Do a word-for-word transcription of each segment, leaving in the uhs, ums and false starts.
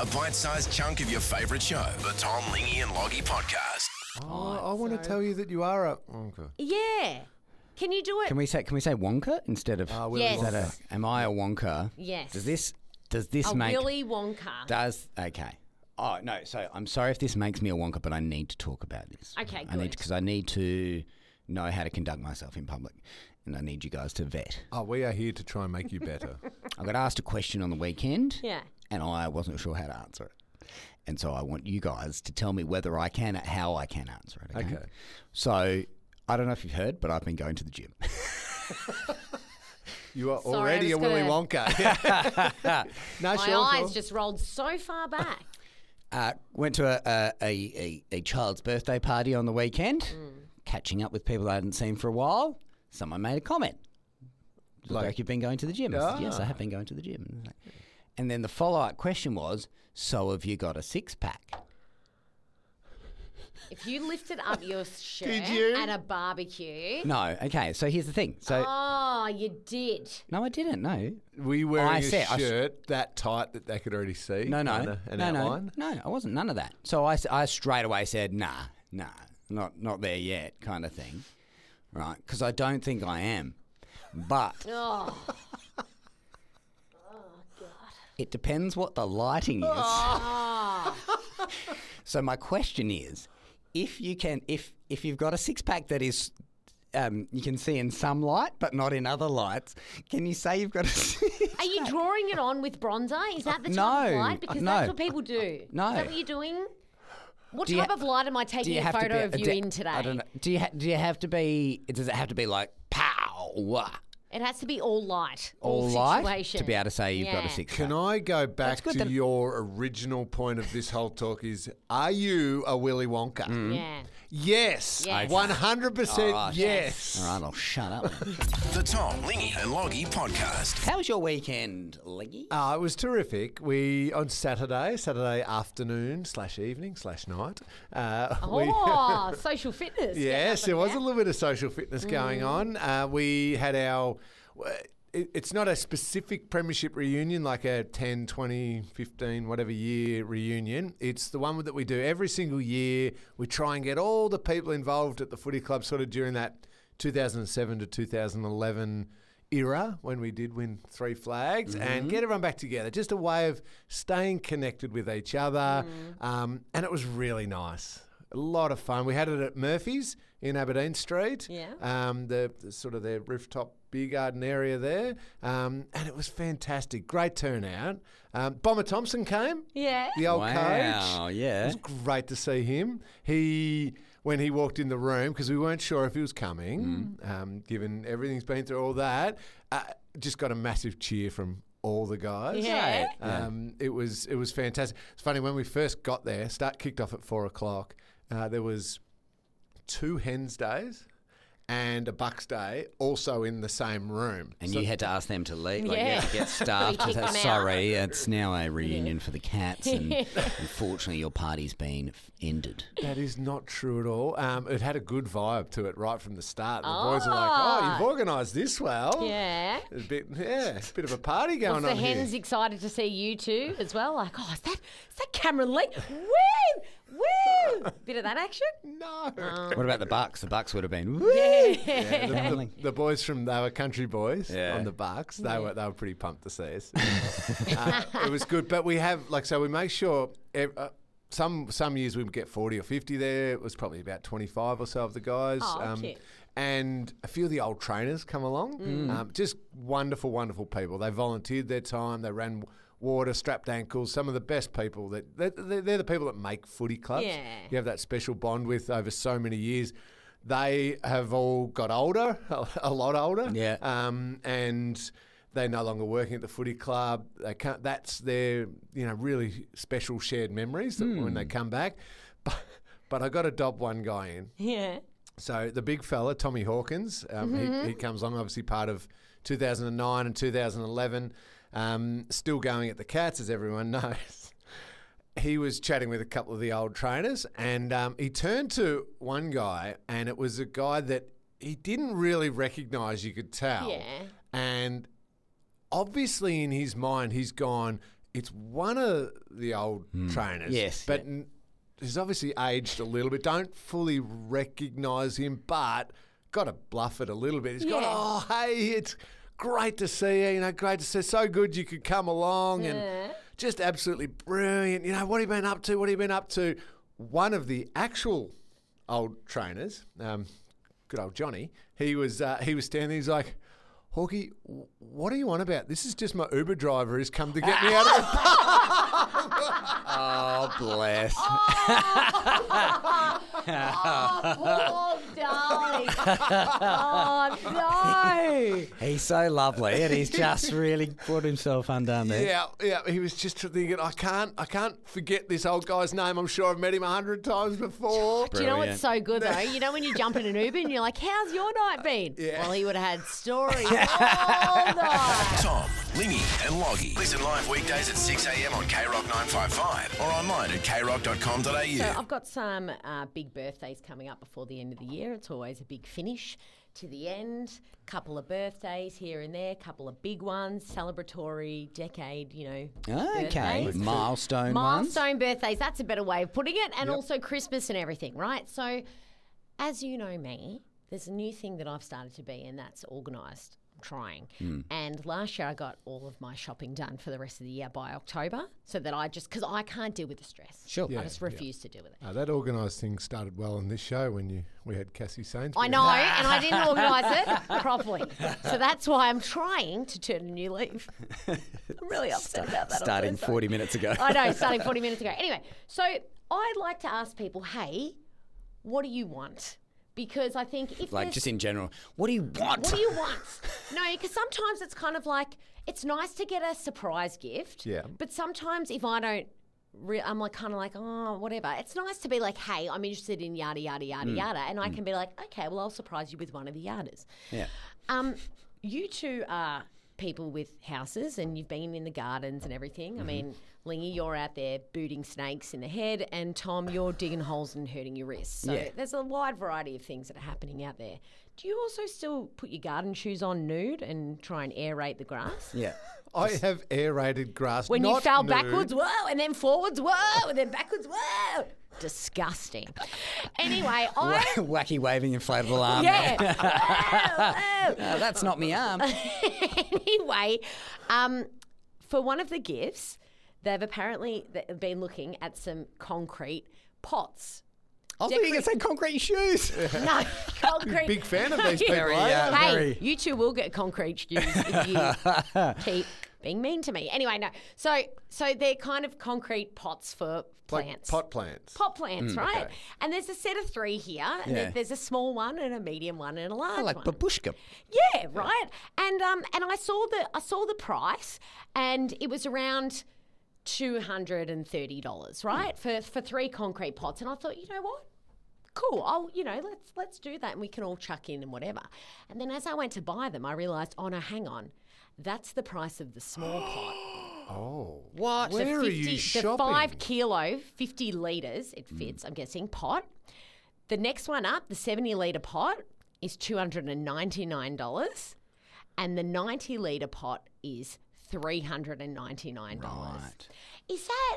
A bite-sized chunk of your favourite show. The Tom, Lingy and Loggy Podcast. Oh, I want to tell you that you are a Wonka. Yeah. Can you do it? Can we say can we say Wonka instead of? Uh, Willy Yes. Is that a, am I a Wonka? Yes. Does this does this a make Willy Wonka. does okay? Oh no, so I'm sorry if this makes me a Wonka, but I need to talk about this. Okay, I need good. because I need to know how to conduct myself in public, and I need you guys to vet. Oh, we are here to try and make you better. I got asked a question on the weekend, Yeah. and I wasn't sure how to answer it, and so I want you guys to tell me whether I can, how I can answer it. Okay. Okay. So I don't know if you've heard, but I've been going to the gym. You are Sorry, already I a was Willy gonna- Wonka. no, My sure, eyes sure. just rolled so far back. Uh, went to a, a, a, a child's birthday party on the weekend, catching up with people I hadn't seen for a while. Someone made a comment. Look like, Like- you've been going to the gym. I said, yes, I Ah. have been going to the gym. And then the follow-up question was, so have you got a six-pack? If you lifted up your shirt Did you? at a barbecue. No. Okay, so here's the thing. So Oh, you did. no, I didn't. No. Were you wearing I a said- I s- shirt that tight that they could already see? No, no. Kind of an no, no. outline? No, I wasn't. None of that. So I, s- I straight away said, nah, nah, not, not there yet kind of thing. Right? Because I don't think I am. But Oh, it depends what the lighting is. oh. So my question is, if you can, if if you've got a six pack that is, um, you can see in some light but not in other lights, can you say you've got a? Six Are you drawing it on with bronzer? Is that the type No, of light? Because no. that's what people do. No. Is that what you're doing? What Do you type ha- of light am I Do taking you a have to photo be of you do- in today? I don't know. Do you ha- do you have to be? Does it have to be like pow? It has to be all light. All All, light situation. to be able to say you've got Yeah. a six pack. Can I go back good to then. your original point of this whole talk is, are you a Willy Wonka? Yeah. Yes. Yes. one hundred percent All right. yes. All right, I'll shut up. The Tom, Lingy and Loggy Podcast. How was your weekend, Leggy? Uh, it was terrific. We, on Saturday, Saturday afternoon slash evening slash night. Uh, we- Oh, social fitness. Yes, there was a little bit of social fitness going Mm. on. Uh, we had our, it, it's not a specific premiership reunion like a ten, twenty, fifteen, whatever year reunion. It's the one that we do every single year. We try and get all the people involved at the footy club sort of during that two thousand seven to two thousand eleven era when we did win three flags and get everyone back together. Just a way of staying connected with each other. Um, and it was really nice. A lot of fun. We had it at Murphy's in Aberdeen Street. Yeah. Um, the, the sort of their rooftop beer garden area there. Um, and it was fantastic. Great turnout. Um, Bomber Thompson came. Yeah. The old Wow, coach. yeah. It was great to see him. He, when he walked in the room, because we weren't sure if he was coming, um, given everything's been through all that, uh, just got a massive cheer from all the guys. Yeah. Um, it was it was fantastic. It's funny, when we first got there, start kicked off at four o'clock. Uh, there was two Hens days and a Bucks day also in the same room. And So- you had to ask them to leave. Like, you Yeah. had to get staff to kicked say, them out. sorry, it's now a reunion for the cats, and unfortunately your party's been f- ended. That is not true at all. Um, it had a good vibe to it right from the start. The boys were like, "Oh, you've organised this well." Yeah. A bit, yeah, a bit of a party going Was the on hens here. excited to see you too as well? Like, oh, is that is that Cameron Lee? Woo! Woo! Bit of that action? No. What about the Bucks? The Bucks would have been. Woo! Yeah, the, the, the boys from they were country boys Yeah. on the Bucks. They were they were pretty pumped to see us. uh, it was good, but we have like so we make sure. ev- Uh, some some years we would get forty or fifty there. It was probably about twenty-five or so of the guys. Oh, cute. And a few of the old trainers come along. Um, just wonderful, wonderful people. They volunteered their time. They ran water, strapped ankles. Some of the best people. That they're, they're, they're the people that make footy clubs. Yeah. You have that special bond with over so many years. They have all got older, a lot older. Yeah. Um, and they're no longer working at the footy club. They can't, that's their, you know, really special shared memories that when they come back. But, but I got to dob one guy in. Yeah. So the big fella, Tommy Hawkins, um, he, he comes along, obviously part of two thousand nine and two thousand eleven, um, still going at the Cats, as everyone knows. He was chatting with a couple of the old trainers, and um, he turned to one guy, and it was a guy that he didn't really recognise, you could tell. Yeah. And obviously in his mind, he's gone, it's one of the old trainers. Yes, But n- he's obviously aged a little bit. Don't fully recognise him, but got to bluff it a little bit. He's got, Yeah. oh, hey, it's great to see you. You know, great to see. So good you could come along, and Yeah. just absolutely brilliant. You know, what have you been up to? What have you been up to? One of the actual old trainers, um, good old Johnny, he was uh, he was standing. He's like, Hawkie, w- what are you on about? This is just my Uber driver who's come to get me out of the Oh, bless. Oh, poor darling. Oh, no. He's so lovely, and he's just really put himself undone there. Yeah, yeah. He was just thinking, I can't, I can't forget this old guy's name. I'm sure I've met him a hundred times before. Do you know what's so good though? You know when you jump in an Uber and you're like, "How's your night been?" Yeah. Well, he would have had stories all night. Tom, Lingy and Loggy. Listen live weekdays at six a.m. on K Rock nine fifty-five or online at k rock dot com dot a u. So I've got some uh, big birthdays coming up before the end of the year. It's always a big finish to the end. Couple of birthdays here and there, couple of big ones, celebratory decade, you know. Okay, birthdays. milestone ones. Milestone birthdays, that's a better way of putting it, and also Christmas and everything, right? So, as you know me, there's a new thing that I've started to be, and that's organised. I'm trying. And last year I got all of my shopping done for the rest of the year by October, so that I just, because I can't deal with the stress. Sure. I Yeah, just refuse to deal with it. Uh, that organised thing started well in this show when you we had Cassie Sainsbury. I know, and I didn't organise it properly. So that's why I'm trying to turn a new leaf. I'm really upset about that. I'm Starting so sorry. forty minutes ago. I know, starting forty minutes ago. Anyway, so I'd like to ask people, hey, what do you want? Because I think if Like, there's- just in general, what do you want? what do you want? No, because sometimes it's kind of like, it's nice to get a surprise gift. Yeah. But sometimes if I don't, re- I'm like kind of like, oh, whatever. It's nice to be like, hey, I'm interested in yada, yada, yada, yada. And I can be like, okay, well, I'll surprise you with one of the yadas. Yeah. Um, you two are people with houses and you've been in the gardens and everything. I mean, Lingy, you're out there booting snakes in the head, and Tom, you're digging holes and hurting your wrists. So Yeah. there's a wide variety of things that are happening out there. Do you also still put your garden shoes on nude and try and aerate the grass? Yeah. I have aerated grass. When you not fell nude. backwards, whoa, and then forwards, whoa, and then backwards, whoa. Disgusting. Anyway, I... Wacky waving inflatable arm. Yeah. there. Whoa, whoa. No, that's not me arm. Anyway, um, for one of the gifts, they've apparently they've been looking at some concrete pots. I thought you were going to say concrete shoes. No, concrete. Big fan of these people. Very, eh? uh, Hey, very- you two will get concrete shoes if you keep being mean to me. Anyway, no. So, so they're kind of concrete pots for Like plants. pot plants. Pot plants, right? okay. And there's a set of three here. And Yeah. There's a small one and a medium one and a large like one. babushka. Yeah, right. And um, and I saw the I saw the price, and it was around two hundred and thirty dollars, right, for for three concrete pots. And I thought, you know what? Cool. I'll you know let's let's do that, and we can all chuck in and whatever. And then as I went to buy them, I realised, oh no, hang on, that's the price of the small pot. Oh. What? The Where are you the shopping? five kilo, fifty litres, it fits, I'm guessing, pot. The next one up, the seventy litre pot, is two hundred ninety-nine dollars. And the ninety litre pot is three hundred ninety-nine dollars. Right. Is that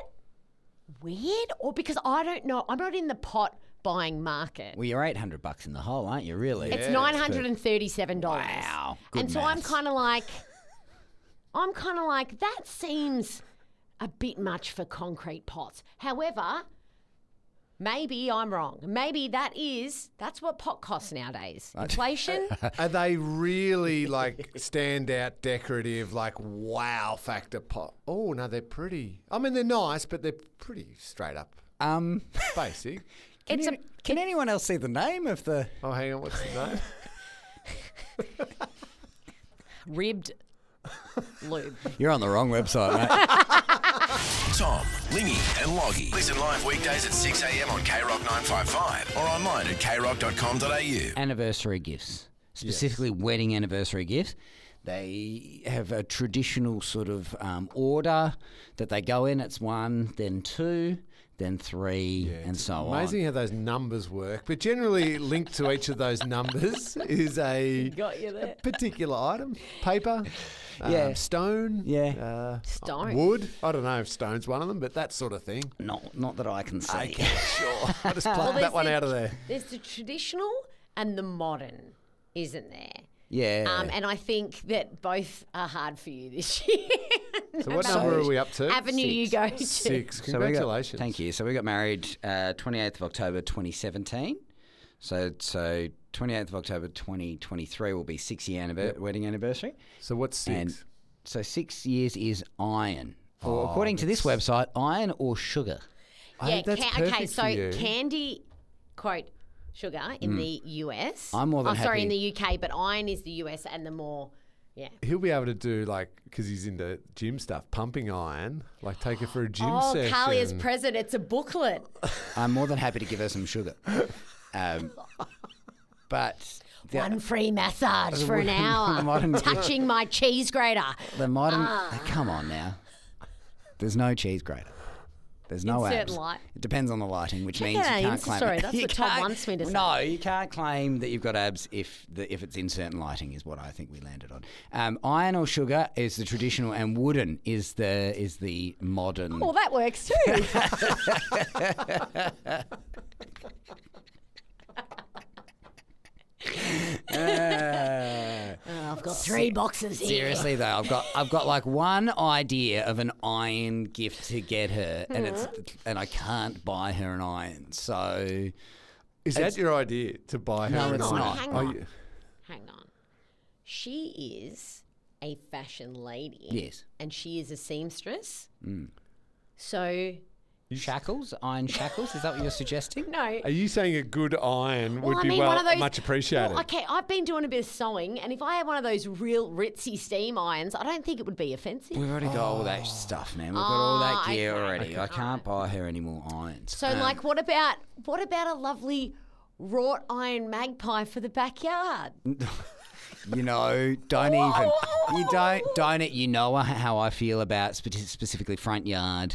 weird? Or because I don't know, I'm not in the pot buying market. Well, you're eight hundred bucks in the hole, aren't you, really? It's nine hundred thirty-seven dollars. Wow. Good And so I'm maths. kind of like, I'm kind of like, that seems a bit much for concrete pots. However, maybe I'm wrong. Maybe that is, that's what pot costs nowadays. Inflation. Are they really like standout decorative, like wow factor pot? Oh no, they're pretty. I mean, they're nice, but they're pretty straight up Um, basic. can, It's you- a- can anyone else see the name of the... Oh, hang on, what's the name? Ribbed lube. You're on the wrong website, mate. Tom, Lingy and Loggy. Listen live weekdays at six a.m. on K Rock nine fifty-five or online at k rock dot com dot a u. Anniversary gifts, specifically wedding anniversary gifts. they have a traditional sort of um, order that they go in. It's one, then two, then three, and it's so amazing on. how those numbers work. But generally linked to each of those numbers is a Got you there. particular item. Paper, um, Yeah. stone, Yeah. uh, Stone. wood. I don't know if stone's one of them, but that sort of thing. Not, not that I can see. Okay, sure. I just plucked Well, that there's one the- out of there. There's the traditional and the modern, isn't there? Yeah. Um, and I think that both are hard for you this year. So what No number matter are we up to? which Avenue you Six. go to. Six. So we got- Congratulations. thank you. So we got married uh, twenty-eighth of October twenty seventeen. So so twenty-eighth of October twenty twenty-three will be six year anniver- wedding anniversary. So what's six? And so six years is iron. Or Oh, according to this website, iron or sugar. I- Yeah, that's ca- okay, perfect so for you. candy, quote, sugar in the U S. I'm more than oh, sorry, happy- in the U K, but iron is the U S and the more, yeah. He'll be able to do like because he's into gym stuff, pumping iron. Like take her for a gym Oh, session. Kalia's present. It's a booklet. I'm more than happy to give her some sugar. Um, but the, One free massage for an hour. Modern- touching my cheese grater. the modern. Ah. Come on now. There's no cheese grater. There's no In certain abs. light. It depends on the lighting, which Check means out you our can't Insta claim. story. it. That's You what Tom can't- wants me to say. No, you can't claim that you've got abs if the, if it's in certain lighting. Is what I think we landed on. Um, iron or sugar is the traditional, and wooden is the is the modern. Well, that works too. Uh, Oh, I've got three boxes here. Seriously though, I've got I've got like one idea of an iron gift to get her, and it's and I can't buy her an iron. So Is that your idea to buy her? No, an it's iron? not. Hang Oh, on. you- Hang on. She is a fashion lady. yes, And she is a seamstress. So, shackles, iron shackles. Is that what you're suggesting? no. Are you saying a good iron would Well, I be mean, well one of those, much appreciated? Well, okay, I've been doing a bit of sewing, and if I had one of those real ritzy steam irons, I don't think it would be offensive. We've already got all that stuff, man. We've got all that Oh, gear okay. already. I can't buy her any more irons. So, Um, like, what about what about a lovely wrought iron magpie for the backyard? you know, don't even. You don't. Don't it? You know how I feel about spe- specifically front yard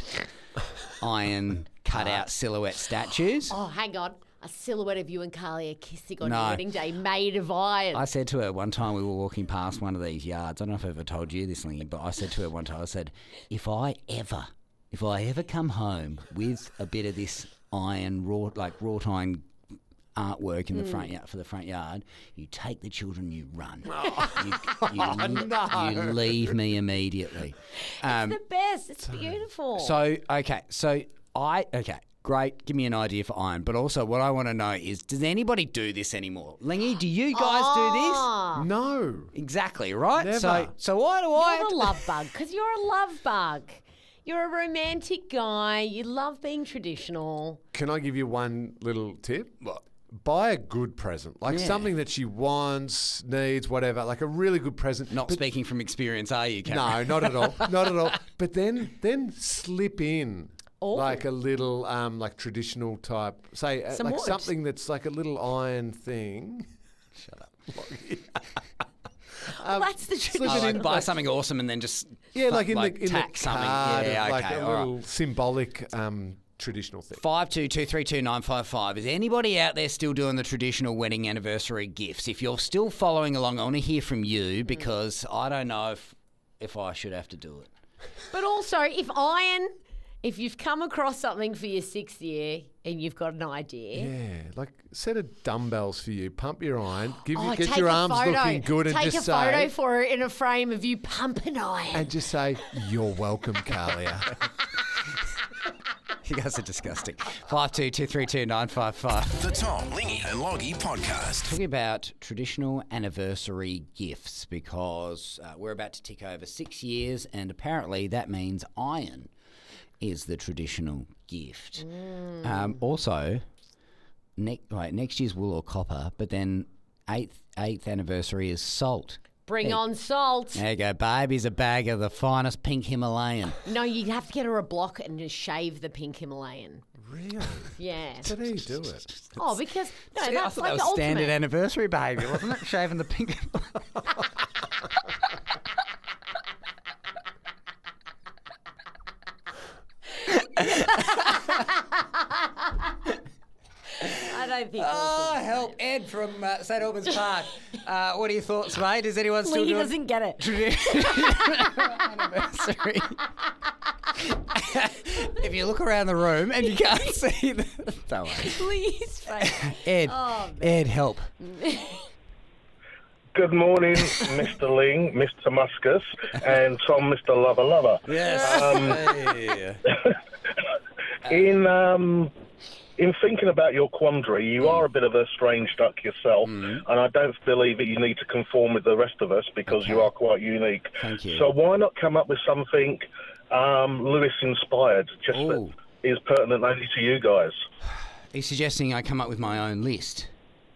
iron cutout silhouette statues. Oh, hang on. A silhouette of you and Kalia kissing on No. your wedding day made of iron. I said to her one time, we were walking past one of these yards. I don't know if I've ever told you this, Lingy, but I said to her one time, I said, if I ever, if I ever come home with a bit of this iron, wrought, like wrought iron artwork in the front yard for the front yard, you take the children, you run. You, you, you leave me immediately. Um, the best. It's beautiful. so, okay, so I, okay, great, give me an idea for iron. But also what I want to know is, does anybody do this anymore? Lingy, do you guys Ah. no. do this? Exactly, right? Never. So, so why do I... You're a love bug because you're a love bug. You're a romantic guy. You love being traditional. Can I give you one little tip? Buy a good present, like Yeah. something that she wants, needs, whatever. Like a really good present. Not But- speaking from experience, are you, Cameron? No, not at all. Not at all. But then, then slip in Oh. like a little, um, like traditional type, say, uh, Some like wood. something that's like a little iron thing. Shut up. Well, that's the slip tradition. it Oh, in, like buy like- something awesome and then just Yeah, fu- like in the in tack the something. card, Yeah, like okay, a all right. little symbolic, um, traditional thing. Five two two three two nine five five. Is anybody out there still doing the traditional wedding anniversary gifts? If you're still following along, I want to hear from you because I don't know if if I should have to do it. But also, if iron, if you've come across something for your sixth year and you've got an idea, Yeah, like set of dumbbells for you. Pump your iron. Give oh, you, get take your a arms photo. looking good, and take just a photo say, for her in a frame of you pumping iron. and just say, "You're welcome, Kalia." You guys are disgusting. Five two two three two nine five five. The Tom, Lingy and Loggy Podcast. Talking about traditional anniversary gifts because uh, we're about to tick over six years, and apparently that means iron is the traditional gift. Um, also, ne- right, next year's wool or copper, but then eighth eighth anniversary is salt. Bring Hey. on salt. There you go, babe. Here's a bag of the finest pink Himalayan. No, you'd have to get her a block and just shave the pink Himalayan. Really? Yeah. How do you do it? Oh, because no, See, I that's thought like that the was standard ultimate. anniversary behaviour, wasn't it? Shaving the pink. don't think. Oh, we can help, Ed from uh, St Albans Park. Uh, what are your thoughts, mate? Is anyone still Lee doing doesn't get it. anniversary? If you look around the room and you can't see the... Don't worry. Lee's face. Ed, Oh, Ed, help. Good morning, Mister Ling, Mister Muscus, and Tom, Mister Lover Lover. Yes. Um, in um, in thinking about your quandary, you are a bit of a strange duck yourself, Mm. and I don't believe that you need to conform with the rest of us because you Okay. are quite unique. Thank you. So why not come up with something um, Lewis-inspired, just that Ooh. is pertinent only to you guys? Are you suggesting I come up with my own list?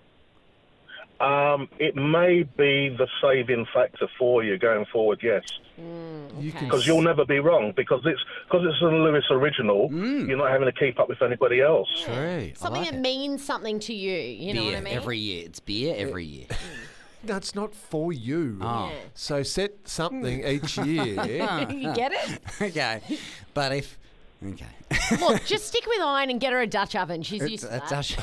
Um, it may be the saving factor for you going forward, yes. You can Because you'll never be wrong, because it's because it's a Lewis original. You're not having to keep up with anybody else. True. Something that means something to you. You know beer what I mean? every year. It's beer every year. That's not for you. Oh. Yeah. So set something each year. You get it? Okay. But if... Okay. Look, just stick with iron and get her a Dutch oven. She's It's, used to it's that. actually-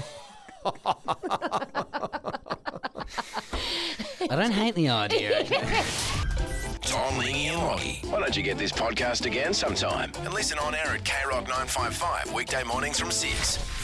I don't hate the idea. Tom, Lingy and Loggy. Why don't you get this podcast again sometime and listen on air at K Rock nine five five weekday mornings from six.